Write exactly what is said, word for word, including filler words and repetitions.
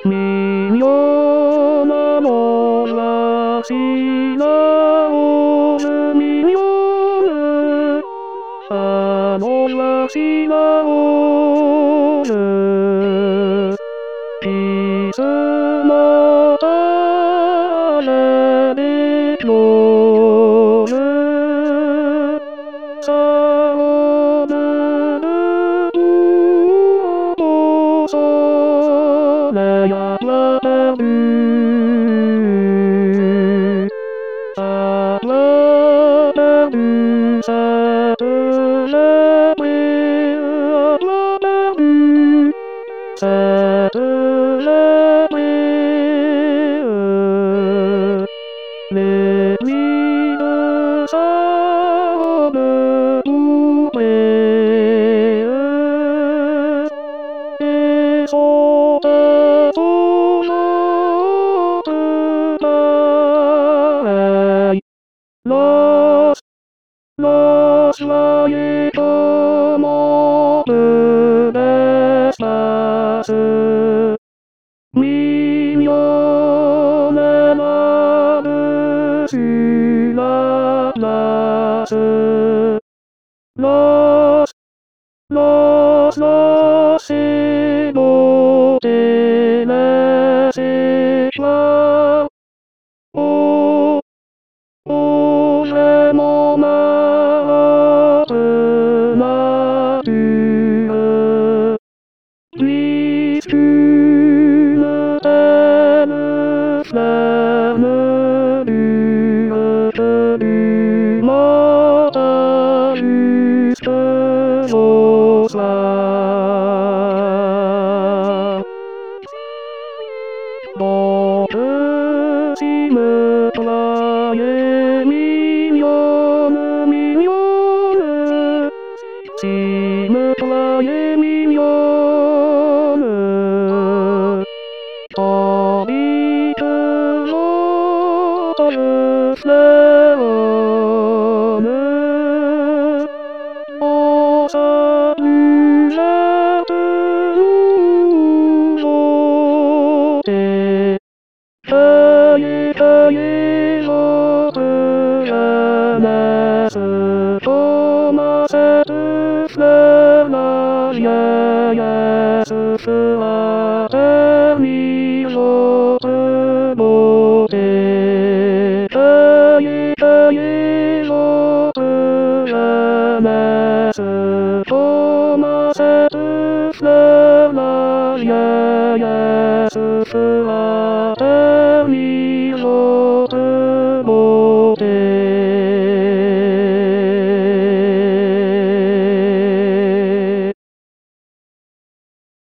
Milionamos las islas, millones, amos las islas, y se mata la victoria, salome de tu soleil à la perdue, à la perdue, cette léprée, à la perdue, cette léprée, les nuits de sable courbées, et sont toujours pareilles. Los, los joyeux moments de l'espace, mignonnent là-dessus la glace. Los, los, los, c'est beauté, les éclats. Oh, oh, vraiment malade nature, puisqu'une telle fleur ne dure que du matin jusqu'au soir. Donc si me plaît mignonne, mignonne, si me plaît mignonne, tandis que l'autre fleuronne, en sa plus verte nouveauté. Feuillez, feuillez votre jeunesse, comme à cette fleur la vieillesse fera ternir votre beauté. Feuillez, feuillez votre jeunesse, comme à cette fleur la vieillesse fera ternir votre